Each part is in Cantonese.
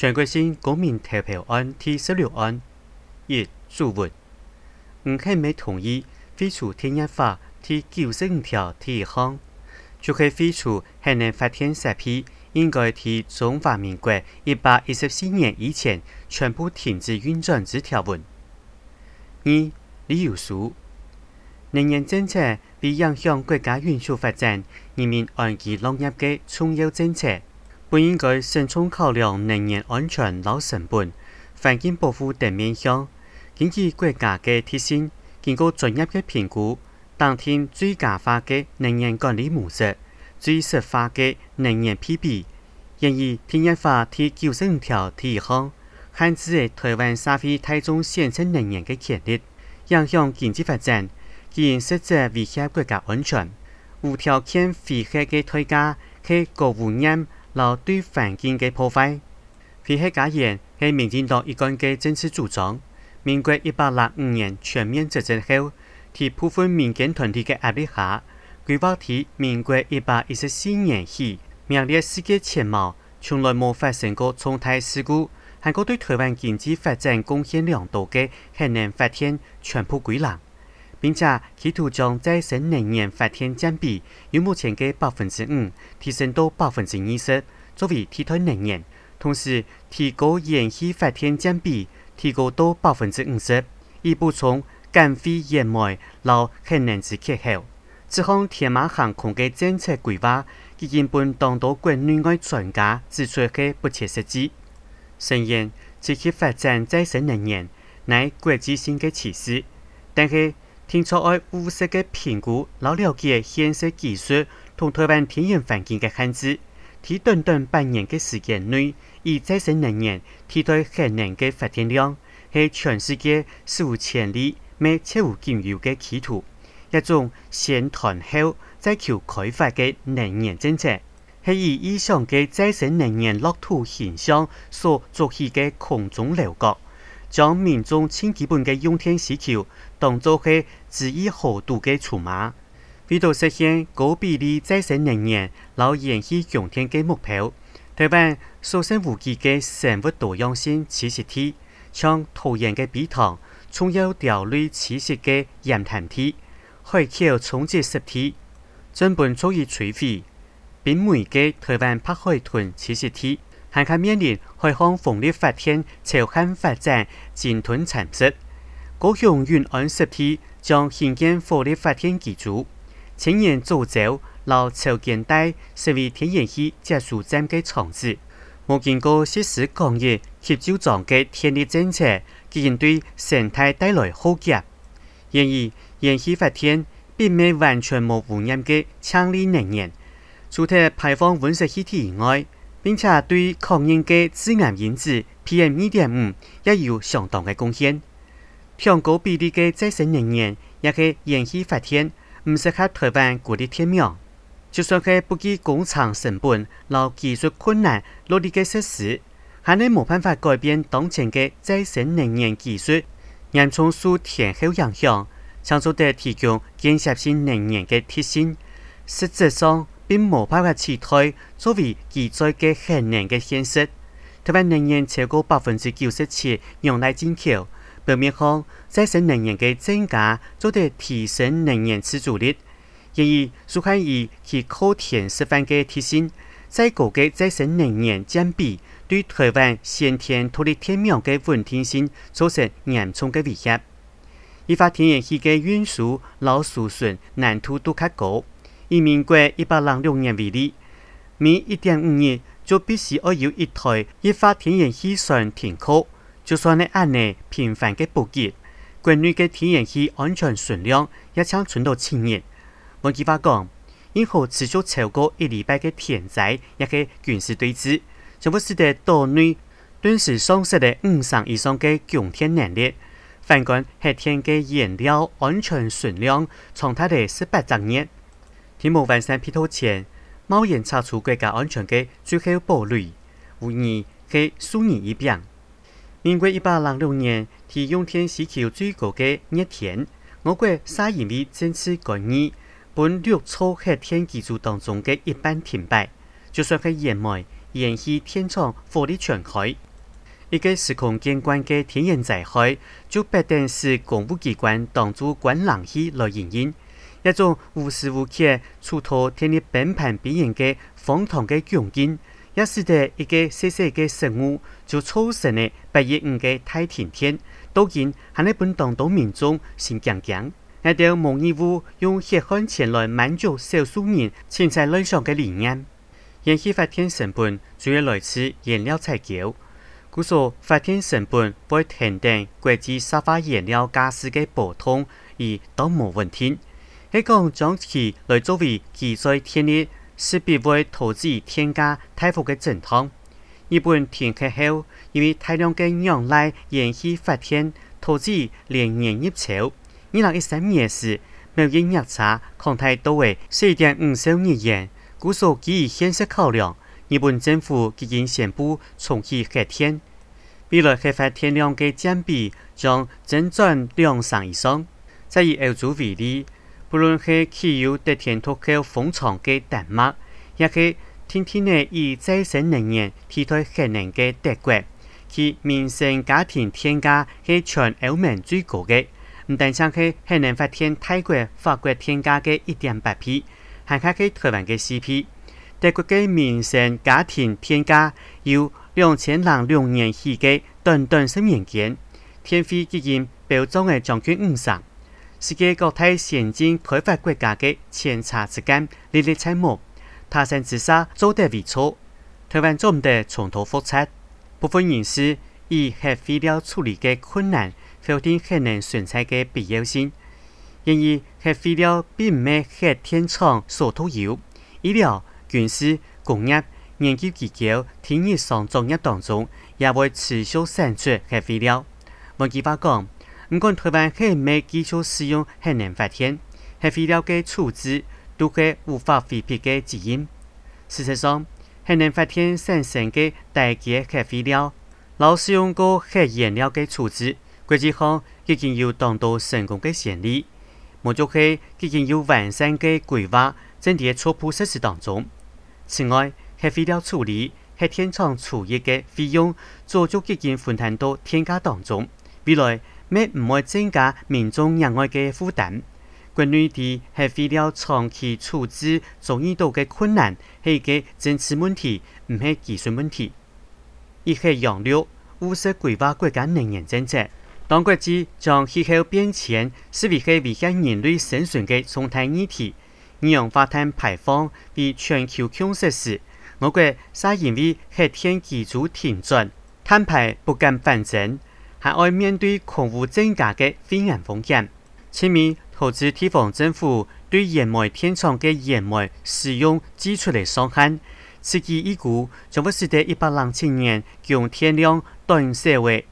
全国性公民投票案第16案1注文，係咪同意廢除天一法第95條第1項，就係廢除核能發電設備應該喺中華民國114年以前全部停止運轉之條文。2理由書，能源政策為影響國家迅速發展、人民安居樂業嘅重要政策。本應該慎重考量能源安全和成本、環境保護等面向，根據國家嘅特性，經過專業嘅評估，當天最佳化嘅能源管理模式、最適化嘅能源配比。因而天一法第95條第1項，限制台灣社會大眾選擇能源嘅權利，影響經濟發展，既然實質威脅國家安全，無條件非核嘅代價係高污染。勞對環境嘅破壞，非核家園係民進黨一貫嘅政治主張。民國165年全面執政後，喺部分民間團體嘅壓力下，規劃喺民國114年起名列世界前茅，從來冇發生過重大事故，韓國對台灣經濟發展貢獻良多嘅核能發電全部歸零，並且企圖將再生能源發電佔比由目前嘅5%提升到20%，作為替代能源，同時提高燃氣發電佔比提高到50%，以補充減費燃煤和核能之缺口。這項天馬行空嘅政策規劃，已經被當到國內外專家指出係不切實際。誠然，積極發展再生能源乃國際性嘅趨勢，但係聽錯愛務實嘅評估，老了解現實技術同台灣天然環境嘅限制，喺短短半年嘅時間內，以再生能源替代核能嘅發電量，係全世界史無前例、未切無僅有嘅企圖，一種先談後再求開發嘅能源政策，係以以上嘅再生能源落土現象所築起嘅空中樓閣，將民眾最基本嘅用電需求當作係恣意豪賭嘅籌碼，為咗實現高比例再生能源和燃氣用電嘅目標，台灣所剩無幾嘅生物多樣性棲息地，像土壤嘅碧塘、重要鳥類棲息嘅鹽潭地、海橋沖積濕地，根本足以摧毀。並每嘅台灣北海豚棲息地，還可面臨海航風力發電超限發展鯨豚蠶食。高雄遠安濕地將興建火力發電機組，青年組織和潮間帶成為天然氣接輸站嘅場址。冇經過實施抗疫協調狀嘅電力政策，已經對生態帶來浩劫。然而，燃氣發電並未完全冇污染嘅強力能源，除咗排放溫室氣體以外，並且對抗疫嘅致癌因子 PM2.5 也有相當嘅貢獻。強高比例嘅再生能源也係燃氣發電，唔適合台灣國力天命。就算係不計工廠成本、和技術困難落地嘅設施，還係冇辦法改變當前嘅再生能源技術嚴重受天候影響，搶做得提供間歇性能源嘅特性，實質上並冇辦法取代作為基載嘅核能嘅現實。台灣能源超過97%用來進口，表面上再生能源嘅增加做得提升能源自主率。然而，蘇漢以其靠天示範嘅特性，再高嘅再生能源佔比對台灣先天土地天命嘅穩定性造成嚴重嘅威脅。依發天然氣嘅運輸和輸送難度都較高。以民國106年為例，每1.5日就必須要有一台一發天然氣船停靠。就算係按呢頻繁嘅補給，國內嘅天然氣安全存量也將存到7年。換句話講，任何持續超過1禮拜嘅天災，也係軍事對峙，將會使得島內頓時喪失了5成以上嘅供電能力。反觀核電嘅燃料安全存量長達了18年。天幕完善配套前，貿然拆除國家安全嘅最後堡壘，無疑係輸人一柄。民國106年，提用電需求最高嘅熱天，我國沙因為政治干預，本6座核電機組當中嘅一半停擺，就算係燃煤、燃氣電廠火力全開。 一个时空监管嘅天然灾害，就必定是公务机关当做管冷气来营运。一种无时无刻处托天日崩盘必然嘅荒唐嘅窘境，也使得一个小小嘅生物就造成了815嘅大晴天。到今还日本当地民众心惊惊。我哋冇义務用血汗錢來滿足少數人錢財理想嘅理念。燃氣發電成本主要來自燃料採購，故所發電成本會停定國際石化燃料價格嘅波動而都冇問題。係講將其來作為基在天熱，勢必會導致天價大幅嘅震盪。日本天氣後，因為大量嘅仰賴燃氣發電，導致連年入潮。2013年時，每日日差康泰都為4.5億日元，故所基於現實考量，日本政府已經宣布重啟核電，未來核發電量嘅佔比將增長2成以上。再以歐洲為例，不論係汽油得天脱口風場嘅丹麥，也係天天內以再生能源替代核能嘅德國，其民生家庭電價係全歐盟最高嘅。唔單止係核能發電泰國、法國天價嘅1.8倍，還係台灣嘅4倍。德國嘅民生家庭天價由2006年起嘅短10年間，天費已經飆漲嘅將近5成。世界各大先進開發國家嘅前車之鑑歷歷在目，他山之下做得為錯，台灣做唔得重蹈覆轍。部分人士以核廢料處理嘅困難，否定核能存在嘅必要性。然而，核廢料並唔係核電廠所獨有，醫療、軍事、工業、研究機構、天然上作業當中，也會持續產出核廢料。換句話講，唔管台灣係唔係繼續使用核能發電，核廢料嘅處置都係無法回避嘅基因。事實上，核能發電產生嘅大嘅核廢料，老使用過核燃料嘅處置。國際上已經有當到成功嘅先例，無就係已經有完善嘅規劃，正在初步實施當中。此外，核廢料處理、核電廠處理嘅費用，早就已經分攤到天價當中，未來咩唔會增加民眾額外嘅負擔。國內的核廢料長期處置所遇到嘅困難係一個政治問題，唔係技術問題。以核養綠務實規劃國家能源政策。當國際將氣候變遷視為係危險人類生存嘅重大議題，二氧化碳排放為全球共識時，我國是因為核電技術停轉，碳排不減反增，還要面對空污增加嘅肺癌風險。前面投資地方政府對燃煤電廠嘅燃煤使用基礎嘅上限，此期預估將會使得107年用電量短少為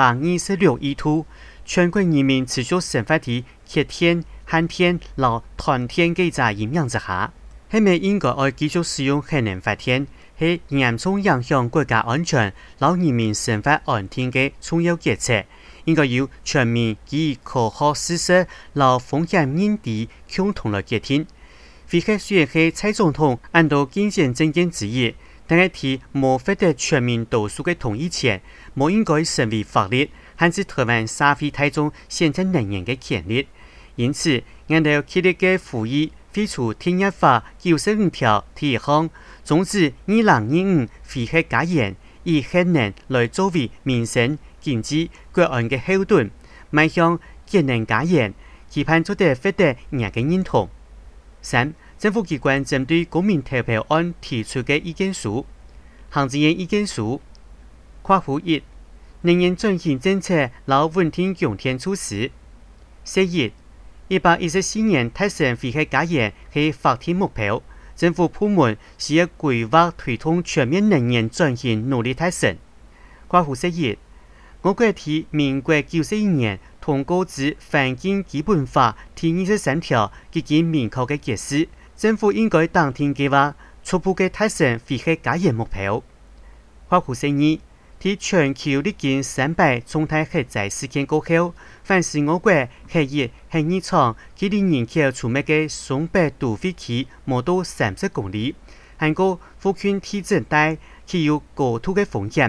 126億度，全國人民持續生活喺核電、慳電、和團電嘅在營養之下，係咪應該要繼續使用核能發電？係嚴重影響國家安全、和人民生活安定嘅重要決策，應該由全民基於科學事實、和風險認知共同來決定。非核雖然係蔡總統按照競選政見之一，但係提冇獲得全民多數嘅同意前，冇應該成為法律，限制台灣社會大眾選擇能源嘅權利。因此，我哋極力嘅呼籲廢除《電業法》95條第1項，終止2025非核家園，以核能來作為民生、經濟、國安嘅後盾，邁向節能家園，期盼做得獲得人嘅認同。3. 政府機關針對公民投票案提出嘅意見書，行政院意見書括弧1，能源轉型政策勞穩定用電措施。11814年達成非核家園係法定目標，政府部門需要規劃推動全面能源轉型努力達成。括弧1，我國喺民國91年通過之環境基本法第23條已經明確嘅解釋，政府應該當天計劃初步嘅達成非核家園目標。括弧2，喺全球歷經300重大核災事件過後，凡是我國核一、核二廠距離人口稠密嘅松北都會區冇到30公里，韓國附近地震帶具有高度嘅風險。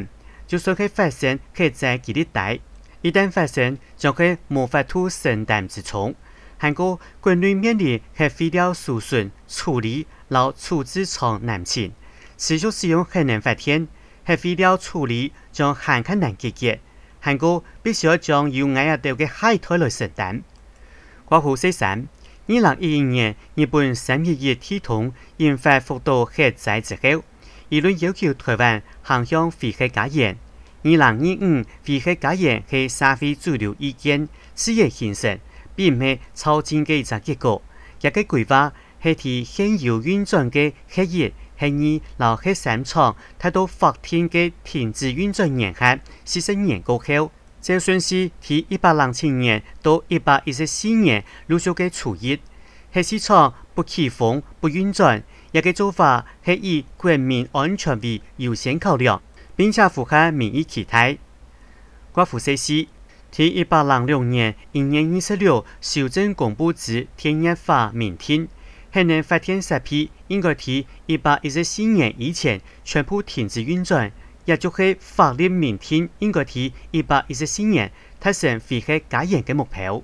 就算佢發生，佢在佢哋帶，一旦發生，將佢無法度承擔之重。韓國軍隊面臨係廢料儲存、處理、和處置廠難情，持續使用核能發電，核廢料處理將很困難解決。韓國必須要將有危害到嘅海苔來承擔。國府說，2011年日本311鐵通研發福島核災之後，輿論要求台灣航向非核家園。2025非核家園係社會主流意見，自然形成，並唔係超前嘅一個結果。一個規劃係替現有運轉嘅核一、核二、和核三廠達到法定嘅停止運轉年限40年過後，這順序替107年到114年陸續嘅除役。核四廠不啟封、不運轉，一個做法係以國民安全為優先考量，並且符合民意期待。國府說是，替106年1月26修正公布之天然法明定，核能發電設備應該替114年以前全部停止運轉，也就是法律明定應該替114年達成非核家園嘅目標。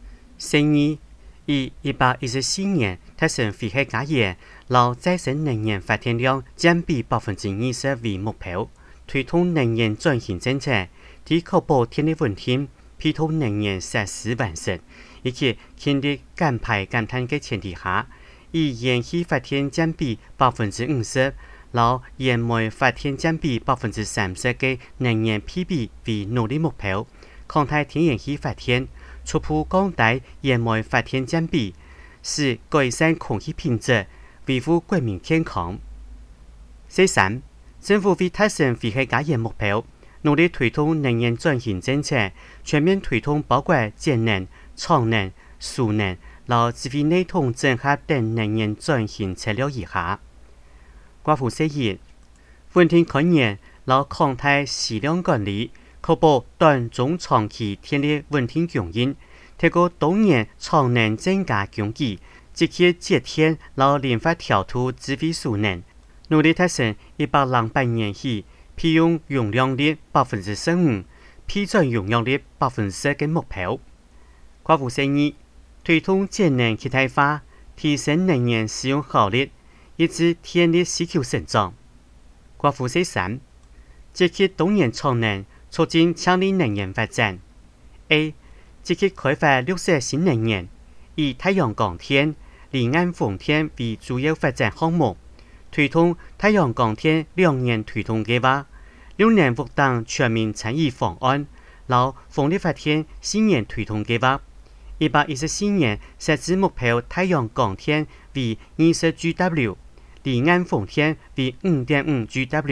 以114年達成非核家園，然再生能源發電量佔比20%為目標，推動能源轉型政策，以確保電力穩定，批通能源設施完成，以及傾力減排減碳嘅前提下，以燃氣發電佔比50%，然燃煤發電佔比30%嘅能源配比為努力目標，擴大天然氣發電。逐步降低燃煤發電佔比，使改善空氣品質，維護國民健康。3. 政府為達成非核家園目標，努力推動能源轉型政策，全面推動包括節能、創能、儲能、和智慧內統整合等能源轉型策略以下。國府說穩定開源，和擴大使用管理，確保短中長期電力穩定供應，提高多年創能增加供給，積極節電和靈活調度智慧儲能，努力達成108年起批用容量率15%，批准容量率10%嘅目標。國府說推動節能氣態化，提升能源使用效率，抑制電力需求成長。國府說積極多年創能，促進強力能源發展。A. 積極開發綠色新能源，以太陽光電、離岸風電為主要發展項目，推動太陽光電2年推動計劃，6年活動全民參與方案，然風力發電4年推動計劃，114年設置目標太陽光電為20GW，離岸風電為5.5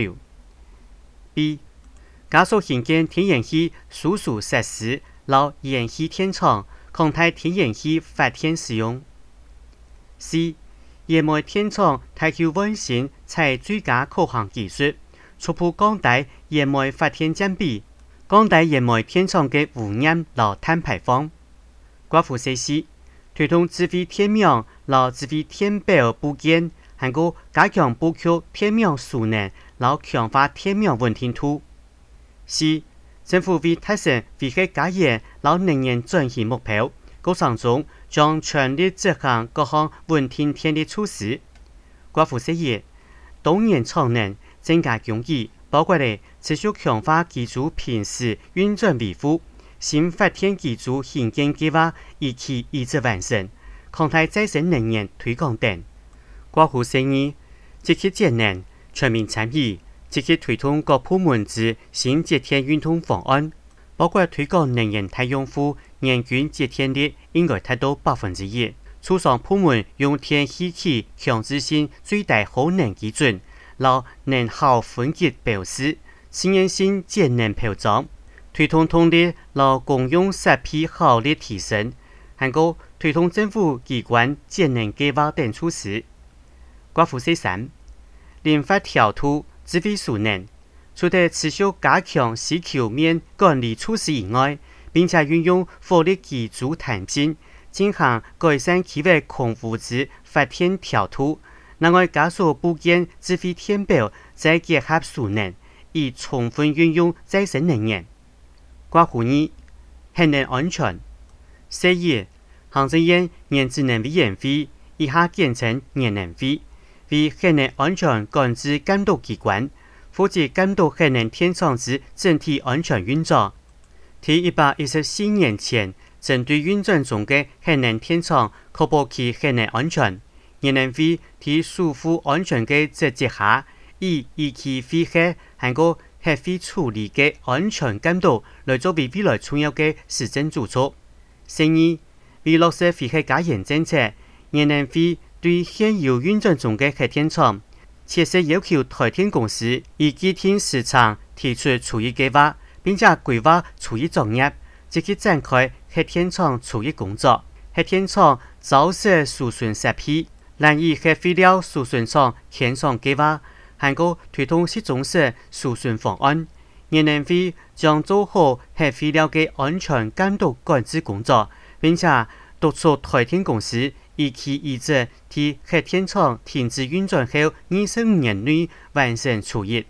GW。B. 加速興建天然氣輸出設施，和燃氣電廠，擴大天然氣發電使用。C. 燃煤電廠探求運行採最佳可行技術，逐步降低燃煤發電佔比，降低燃煤電廠嘅污染和碳排放。國府說是推動智慧電網和智慧電表部件，韓國加強布局電網儲能，和強化電網穩定度。C. 政府為達成非核家園和能源轉型目標，過程中將全力執行各項穩定電力措施。國府說多年創能增加供給，包括了持續強化基礎平時運轉維護，新發電基礎興建計劃一期一直完成，擴大再生能源推廣等。國府說積極節能，全民參與，積極推動各部門之新節電運動方案，包括推廣能源大用戶人均節電率應該達到1%，促商部門用電氣器強制性最大耗能基準，然能耗分級標示，實驗性節能標章，推動動力和公用設備效率提升，韓國推動政府機關節能計劃等措施。國府說靈活調度智慧儲能，除了持續加強需求面管理措施以外，並且運用火力基礎彈性，進行改善企業空污之發電調度。另外，加速部件智慧電表，再結合儲能， 以充分运用再生能源。括弧2，核能安全。4月，行政院原子能委员会（以下简称原能会）为核能安全管制监督机关，负责监督核能电厂之整体安全运作。ที่114年前，针对运转中的核能电厂，确保其核能安全。原能会在守护安全的职责下，以仪器废核和核废處理的安全監督來作為未來重要的施政舉措。第二，為落實廢核加嚴政策，原能會對現有運轉中的核電廠，切實要求台電公司以既定時長提出除役計劃，並且規劃除役作業，積極展開核電廠除役工作。核電廠早設儲存設備，難以核廢料儲存廠建廠計劃，韓國推動集中式儲存方案。原能會將做好核廢料的安全監督管制工作，並且督促台電公司以其意志，替核電廠停止運轉後25年內完成除役。